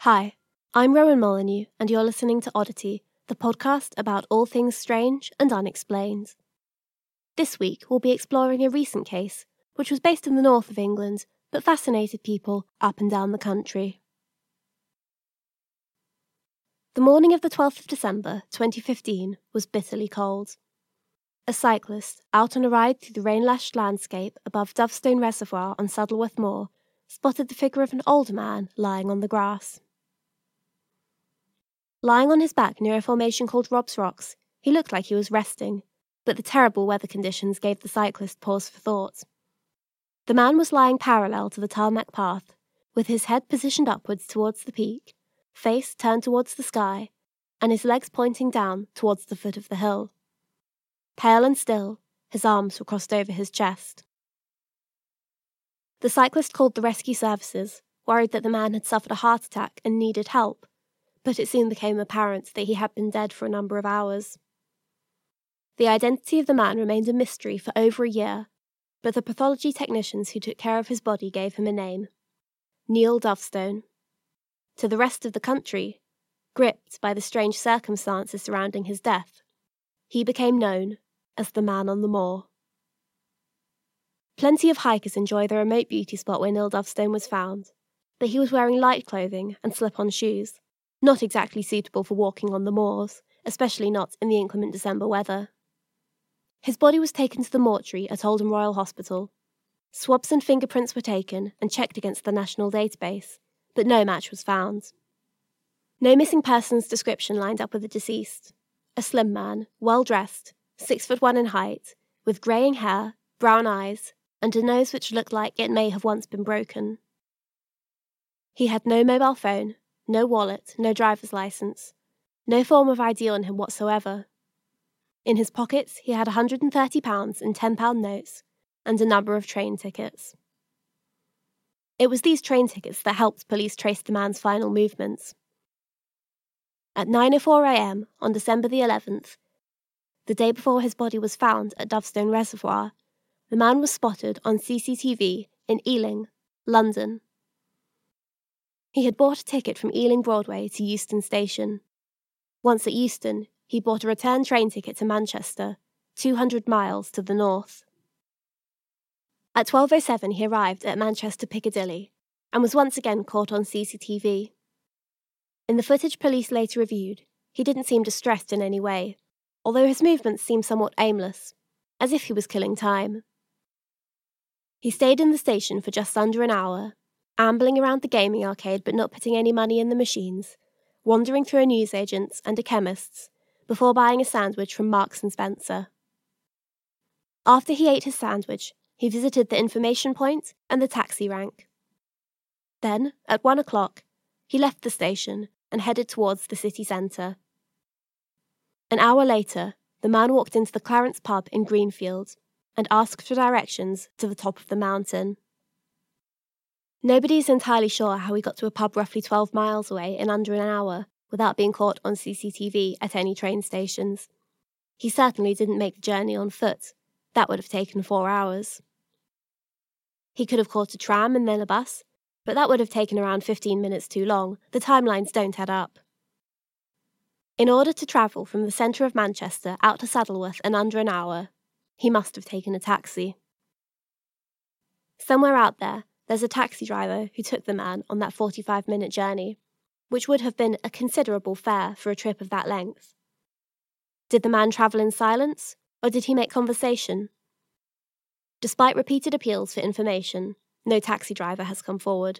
Hi, I'm Rowan Molyneux, and you're listening to Oddity, the podcast about all things strange and unexplained. This week, we'll be exploring a recent case, which was based in the north of England, but fascinated people up and down the country. The morning of the 12th of December, 2015, was bitterly cold. A cyclist, out on a ride through the rain-lashed landscape above Dovestone Reservoir on Saddleworth Moor, spotted the figure of an older man lying on the grass. Lying on his back near a formation called Rob's Rocks, he looked like he was resting, but the terrible weather conditions gave the cyclist pause for thought. The man was lying parallel to the tarmac path, with his head positioned upwards towards the peak, face turned towards the sky, and his legs pointing down towards the foot of the hill. Pale and still, his arms were crossed over his chest. The cyclist called the rescue services, worried that the man had suffered a heart attack and needed help, but it soon became apparent that he had been dead for a number of hours. The identity of the man remained a mystery for over a year, but the pathology technicians who took care of his body gave him a name: Neil Dovestone. To the rest of the country, gripped by the strange circumstances surrounding his death, he became known as the Man on the Moor. Plenty of hikers enjoy the remote beauty spot where Neil Dovestone was found, but he was wearing light clothing and slip-on shoes, not exactly suitable for walking on the moors, especially not in the inclement December weather. His body was taken to the mortuary at Oldham Royal Hospital. Swabs and fingerprints were taken and checked against the national database, but no match was found. No missing persons description lined up with the deceased. A slim man, well-dressed, 6'1" in height, with greying hair, brown eyes, and a nose which looked like it may have once been broken. He had no mobile phone, no wallet, no driver's license, no form of ID on him whatsoever. In his pockets, he had £130 in £10 notes and a number of train tickets. It was these train tickets that helped police trace the man's final movements. At 9:04 a.m. on December the 11th, the day before his body was found at Dovestone Reservoir, the man was spotted on CCTV in Ealing, London. He had bought a ticket from Ealing Broadway to Euston Station. Once at Euston, he bought a return train ticket to Manchester, 200 miles to the north. At 12:07 he arrived at Manchester Piccadilly, and was once again caught on CCTV. In the footage police later reviewed, he didn't seem distressed in any way, although his movements seemed somewhat aimless, as if he was killing time. He stayed in the station for just under an hour, ambling around the gaming arcade but not putting any money in the machines, wandering through a newsagent's and a chemist's, before buying a sandwich from Marks and Spencer. After he ate his sandwich, he visited the information point and the taxi rank. Then, at 1 o'clock, he left the station and headed towards the city centre. An hour later, the man walked into the Clarence pub in Greenfield and asked for directions to the top of the mountain. Nobody is entirely sure how he got to a pub roughly 12 miles away in under an hour without being caught on CCTV at any train stations. He certainly didn't make the journey on foot. That would have taken 4 hours. He could have caught a tram and then a bus, but that would have taken around 15 minutes too long. The timelines don't add up. In order to travel from the centre of Manchester out to Saddleworth in under an hour, he must have taken a taxi. Somewhere out there's a taxi driver who took the man on that 45-minute journey, which would have been a considerable fare for a trip of that length. Did the man travel in silence, or did he make conversation? Despite repeated appeals for information, no taxi driver has come forward.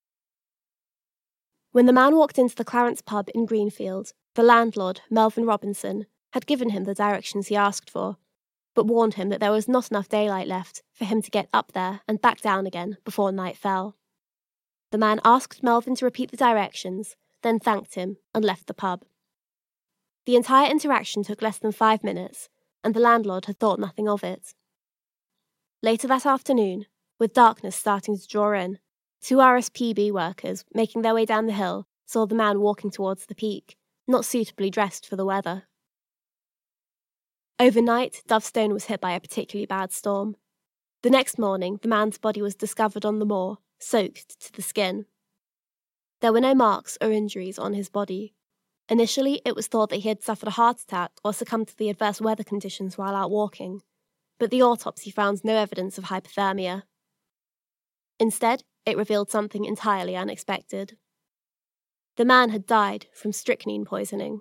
When the man walked into the Clarence pub in Greenfield, the landlord, Melvyn Robinson, had given him the directions he asked for, but warned him that there was not enough daylight left for him to get up there and back down again before night fell. The man asked Melvyn to repeat the directions, then thanked him and left the pub. The entire interaction took less than 5 minutes, and the landlord had thought nothing of it. Later that afternoon, with darkness starting to draw in, 2 RSPB workers making their way down the hill saw the man walking towards the peak, not suitably dressed for the weather. Overnight, Dovestone was hit by a particularly bad storm. The next morning, the man's body was discovered on the moor, soaked to the skin. There were no marks or injuries on his body. Initially, it was thought that he had suffered a heart attack or succumbed to the adverse weather conditions while out walking, but the autopsy found no evidence of hypothermia. Instead, it revealed something entirely unexpected. The man had died from strychnine poisoning.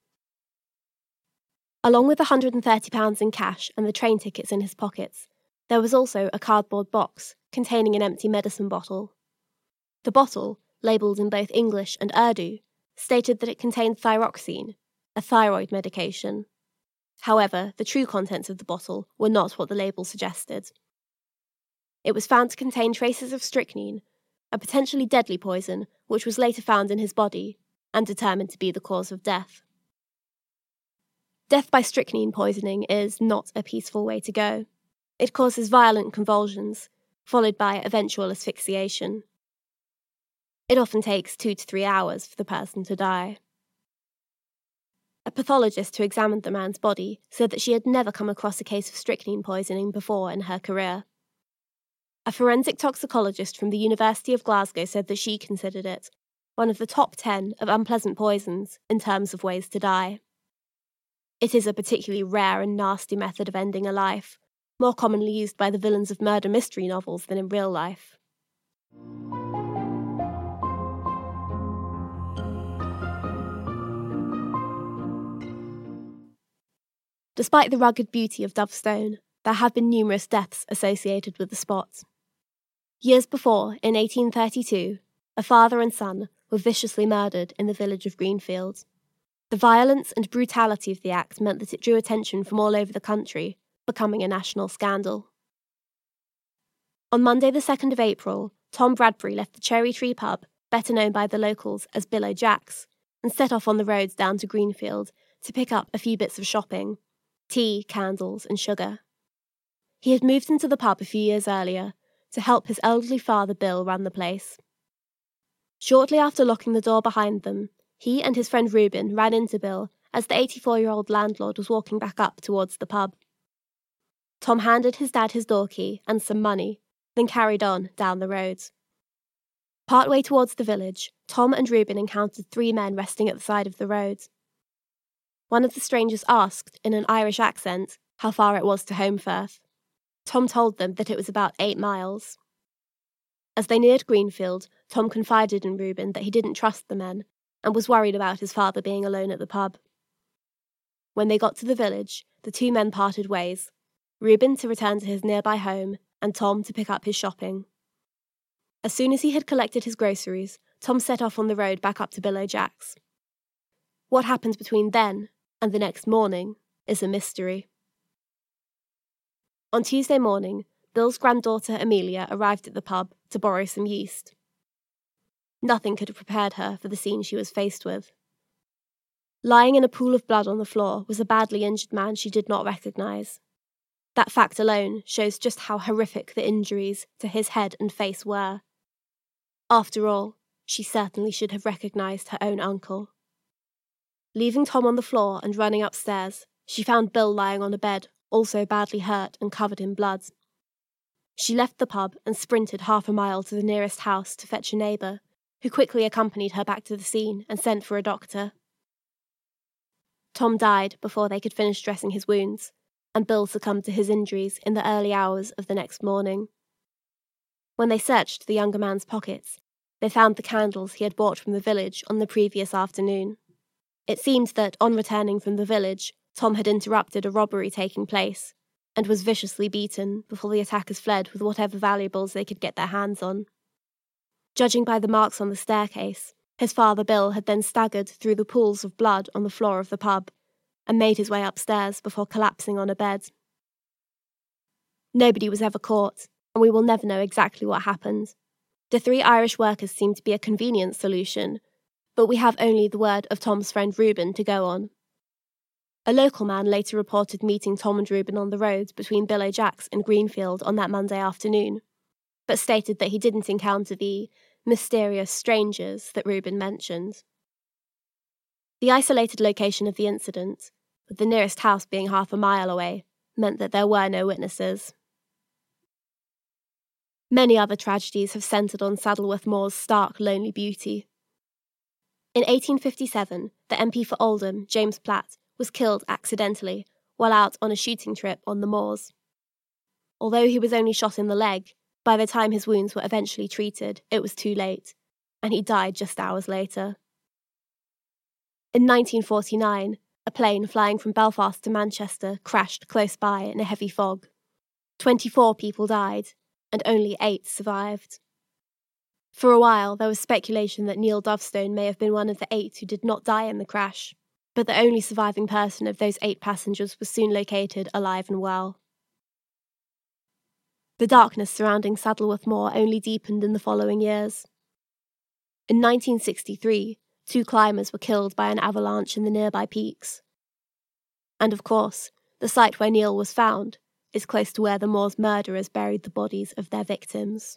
Along with the £130 in cash and the train tickets in his pockets, there was also a cardboard box containing an empty medicine bottle. The bottle, labelled in both English and Urdu, stated that it contained thyroxine, a thyroid medication. However, the true contents of the bottle were not what the label suggested. It was found to contain traces of strychnine, a potentially deadly poison which was later found in his body and determined to be the cause of death. Death by strychnine poisoning is not a peaceful way to go. It causes violent convulsions, followed by eventual asphyxiation. It often takes 2 to 3 hours for the person to die. A pathologist who examined the man's body said that she had never come across a case of strychnine poisoning before in her career. A forensic toxicologist from the University of Glasgow said that she considered it one of the top 10 of unpleasant poisons in terms of ways to die. It is a particularly rare and nasty method of ending a life, more commonly used by the villains of murder mystery novels than in real life. Despite the rugged beauty of Dove Stone, there have been numerous deaths associated with the spot. Years before, in 1832, a father and son were viciously murdered in the village of Greenfield. The violence and brutality of the act meant that it drew attention from all over the country, becoming a national scandal. On Monday the 2nd of April, Tom Bradbury left the Cherry Tree pub, better known by the locals as Bill O'Jack's, and set off on the roads down to Greenfield to pick up a few bits of shopping: tea, candles, and sugar. He had moved into the pub a few years earlier to help his elderly father Bill run the place. Shortly after locking the door behind them, he and his friend Reuben ran into Bill as the 84-year-old landlord was walking back up towards the pub. Tom handed his dad his door key and some money, then carried on down the road. Partway towards the village, Tom and Reuben encountered 3 men resting at the side of the road. One of the strangers asked, in an Irish accent, how far it was to Holmfirth. Tom told them that it was about 8 miles. As they neared Greenfield, Tom confided in Reuben that he didn't trust the men and was worried about his father being alone at the pub. When they got to the village, the 2 men parted ways, Reuben to return to his nearby home and Tom to pick up his shopping. As soon as he had collected his groceries, Tom set off on the road back up to Bill O'Jack's. What happened between then and the next morning is a mystery. On Tuesday morning, Bill's granddaughter Amelia arrived at the pub to borrow some yeast. Nothing could have prepared her for the scene she was faced with. Lying in a pool of blood on the floor was a badly injured man she did not recognise. That fact alone shows just how horrific the injuries to his head and face were. After all, she certainly should have recognised her own uncle. Leaving Tom on the floor and running upstairs, she found Bill lying on a bed, also badly hurt and covered in blood. She left the pub and sprinted half a mile to the nearest house to fetch a neighbour, who quickly accompanied her back to the scene and sent for a doctor. Tom died before they could finish dressing his wounds, and Bill succumbed to his injuries in the early hours of the next morning. When they searched the younger man's pockets, they found the candles he had bought from the village on the previous afternoon. It seemed that, on returning from the village, Tom had interrupted a robbery taking place, and was viciously beaten before the attackers fled with whatever valuables they could get their hands on. Judging by the marks on the staircase, his father Bill had then staggered through the pools of blood on the floor of the pub, and made his way upstairs before collapsing on a bed. Nobody was ever caught, and we will never know exactly what happened. The 3 Irish workers seemed to be a convenient solution, but we have only the word of Tom's friend Reuben to go on. A local man later reported meeting Tom and Reuben on the road between Bill O'Jack's and Greenfield on that Monday afternoon, but stated that he didn't encounter the mysterious strangers that Reuben mentioned. The isolated location of the incident, with the nearest house being half a mile away, meant that there were no witnesses. Many other tragedies have centred on Saddleworth Moor's stark, lonely beauty, In 1857, the MP for Oldham, James Platt, was killed accidentally while out on a shooting trip on the moors. Although he was only shot in the leg, by the time his wounds were eventually treated, it was too late, and he died just hours later. In 1949, a plane flying from Belfast to Manchester crashed close by in a heavy fog. 24 people died, and only 8 survived. For a while, there was speculation that Neil Dovestone may have been one of the 8 who did not die in the crash, but the only surviving person of those 8 passengers was soon located alive and well. The darkness surrounding Saddleworth Moor only deepened in the following years. In 1963, 2 climbers were killed by an avalanche in the nearby peaks. And of course, the site where Neil was found is close to where the Moor's murderers buried the bodies of their victims.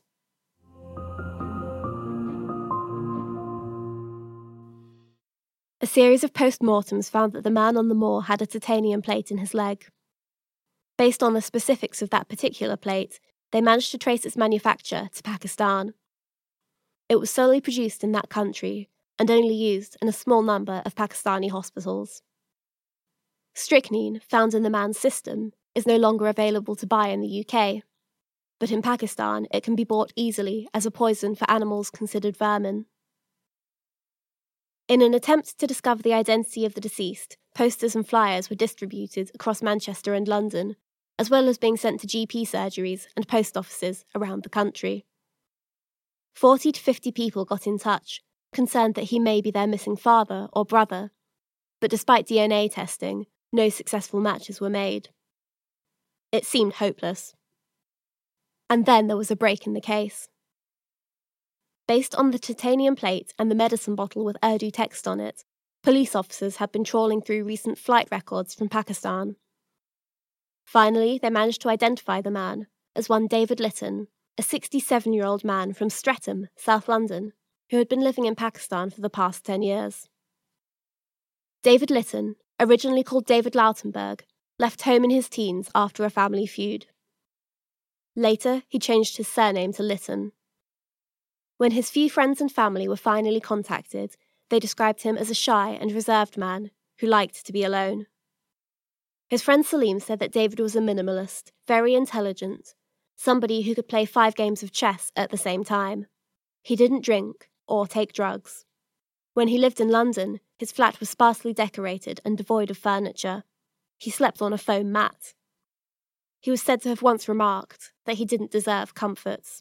A series of post-mortems found that the man on the moor had a titanium plate in his leg. Based on the specifics of that particular plate, they managed to trace its manufacture to Pakistan. It was solely produced in that country and only used in a small number of Pakistani hospitals. Strychnine, found in the man's system, is no longer available to buy in the UK, but in Pakistan it can be bought easily as a poison for animals considered vermin. In an attempt to discover the identity of the deceased, posters and flyers were distributed across Manchester and London, as well as being sent to GP surgeries and post offices around the country. 40 to 50 people got in touch, concerned that he may be their missing father or brother, but despite DNA testing, no successful matches were made. It seemed hopeless. And then there was a break in the case. Based on the titanium plate and the medicine bottle with Urdu text on it, police officers had been trawling through recent flight records from Pakistan. Finally, they managed to identify the man as one David Litton, a 67-year-old man from Streatham, South London, who had been living in Pakistan for the past 10 years. David Litton, originally called David Lautenberg, left home in his teens after a family feud. Later, he changed his surname to Litton. When his few friends and family were finally contacted, they described him as a shy and reserved man who liked to be alone. His friend Salim said that David was a minimalist, very intelligent, somebody who could play 5 games of chess at the same time. He didn't drink or take drugs. When he lived in London, his flat was sparsely decorated and devoid of furniture. He slept on a foam mat. He was said to have once remarked that he didn't deserve comforts.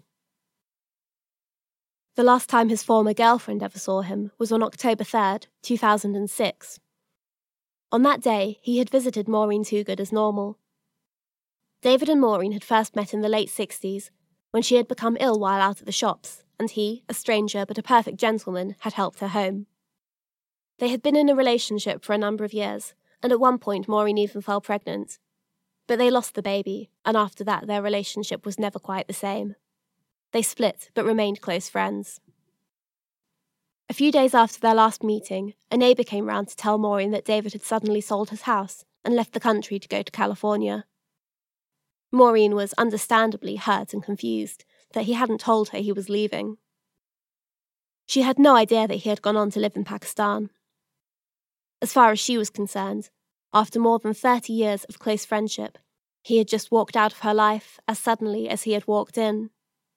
The last time his former girlfriend ever saw him was on October 3rd, 2006. On that day, he had visited Maureen Toogood as normal. David and Maureen had first met in the late 60s, when she had become ill while out at the shops, and he, a stranger but a perfect gentleman, had helped her home. They had been in a relationship for a number of years, and at one point Maureen even fell pregnant. But they lost the baby, and after that their relationship was never quite the same. They split, but remained close friends. A few days after their last meeting, a neighbour came round to tell Maureen that David had suddenly sold his house and left the country to go to California. Maureen was understandably hurt and confused that he hadn't told her he was leaving. She had no idea that he had gone on to live in Pakistan. As far as she was concerned, after more than 30 years of close friendship, he had just walked out of her life as suddenly as he had walked in.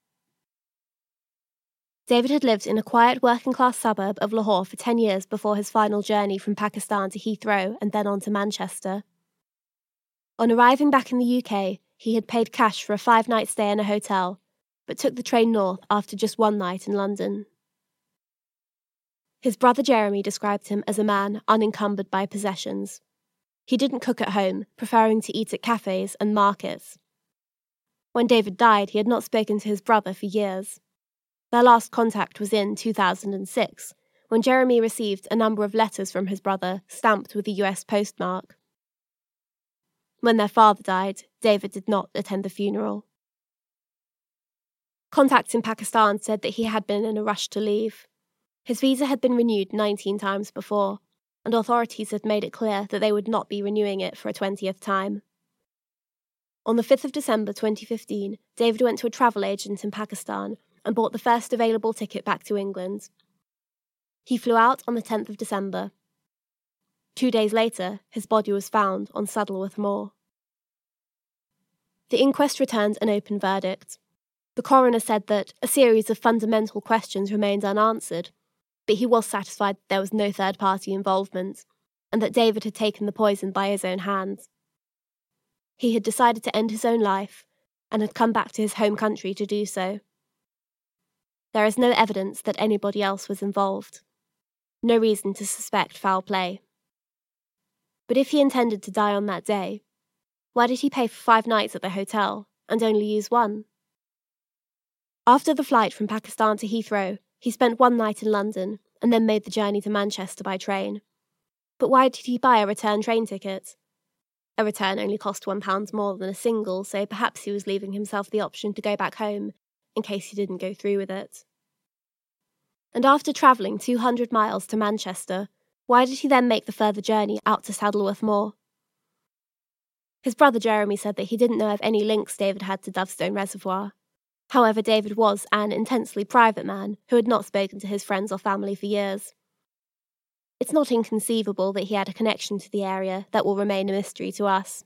David had lived in a quiet working-class suburb of Lahore for 10 years before his final journey from Pakistan to Heathrow and then on to Manchester. On arriving back in the UK, he had paid cash for a 5-night stay in a hotel, but took the train north after just 1 night in London. His brother Jeremy described him as a man unencumbered by possessions. He didn't cook at home, preferring to eat at cafes and markets. When David died, he had not spoken to his brother for years. Their last contact was in 2006, when Jeremy received a number of letters from his brother stamped with a US postmark. When their father died, David did not attend the funeral. Contacts in Pakistan said that he had been in a rush to leave. His visa had been renewed 19 times before, and authorities had made it clear that they would not be renewing it for a 20th time. On the 5th of December 2015, David went to a travel agent in Pakistan and bought the first available ticket back to England. He flew out on the 10th of December. 2 days later, his body was found on Saddleworth Moor. The inquest returned an open verdict. The coroner said that a series of fundamental questions remained unanswered, but he was satisfied that there was no third-party involvement, and that David had taken the poison by his own hands. He had decided to end his own life, and had come back to his home country to do so. There is no evidence that anybody else was involved. No reason to suspect foul play. But if he intended to die on that day, why did he pay for 5 nights at the hotel, and only use 1? After the flight from Pakistan to Heathrow, he spent 1 night in London, and then made the journey to Manchester by train. But why did he buy a return train ticket? A return only cost £1 more than a single, so perhaps he was leaving himself the option to go back home, in case he didn't go through with it. And after travelling 200 miles to Manchester, why did he then make the further journey out to Saddleworth Moor? His brother Jeremy said that he didn't know of any links David had to Dovestone Reservoir. However, David was an intensely private man who had not spoken to his friends or family for years. It's not inconceivable that he had a connection to the area that will remain a mystery to us.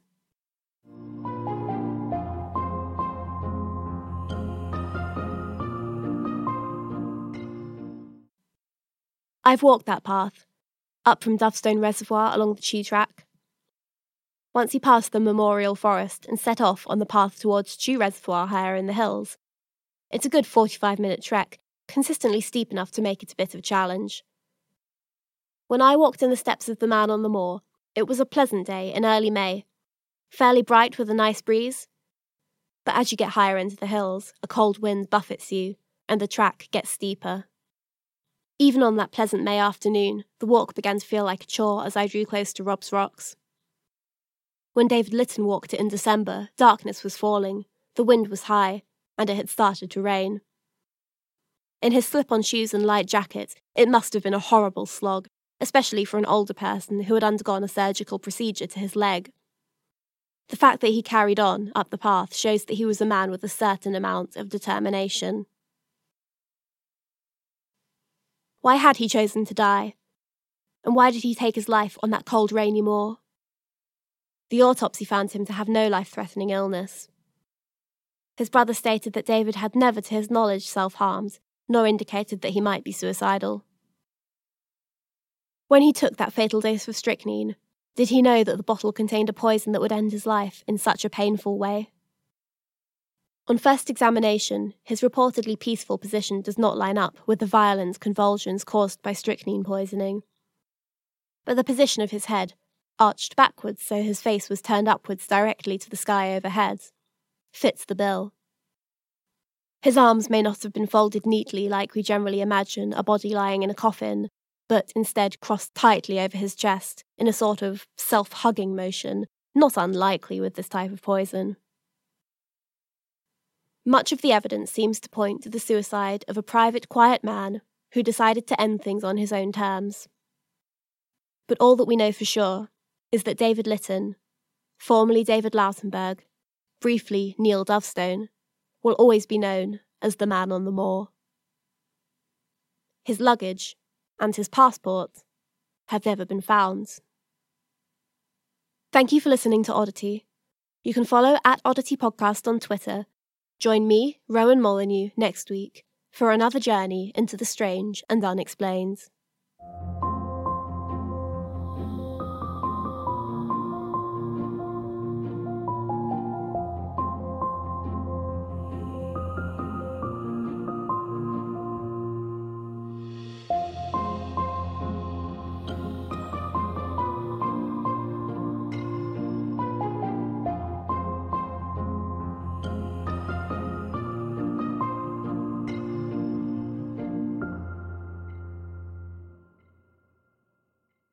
I've walked that path, up from Dovestone Reservoir along the Chew track. Once you pass the Memorial Forest and set off on the path towards Chew Reservoir higher in the hills, it's a good 45-minute trek, consistently steep enough to make it a bit of a challenge. When I walked in the steps of the Man on the Moor, it was a pleasant day in early May, fairly bright with a nice breeze. But as you get higher into the hills, a cold wind buffets you, and the track gets steeper. Even on that pleasant May afternoon, the walk began to feel like a chore as I drew close to Rob's Rocks. When David Litton walked it in December, darkness was falling, the wind was high, and it had started to rain. In his slip-on shoes and light jacket, it must have been a horrible slog, especially for an older person who had undergone a surgical procedure to his leg. The fact that he carried on up the path shows that he was a man with a certain amount of determination. Why had he chosen to die? And why did he take his life on that cold, rainy moor? The autopsy found him to have no life-threatening illness. His brother stated that David had never, to his knowledge, self-harmed, nor indicated that he might be suicidal. When he took that fatal dose of strychnine, did he know that the bottle contained a poison that would end his life in such a painful way? On first examination, his reportedly peaceful position does not line up with the violent convulsions caused by strychnine poisoning. But the position of his head, arched backwards so his face was turned upwards directly to the sky overhead, fits the bill. His arms may not have been folded neatly like we generally imagine a body lying in a coffin, but instead crossed tightly over his chest in a sort of self-hugging motion, not unlikely with this type of poison. Much of the evidence seems to point to the suicide of a private, quiet man who decided to end things on his own terms. But all that we know for sure is that David Litton, formerly David Lautenberg, briefly Neil Dovestone, will always be known as the Man on the Moor. His luggage and his passport have never been found. Thank you for listening to Oddity. You can follow @Oddity Podcast on Twitter. Join me, Rowan Molyneux, next week for another journey into the strange and unexplained.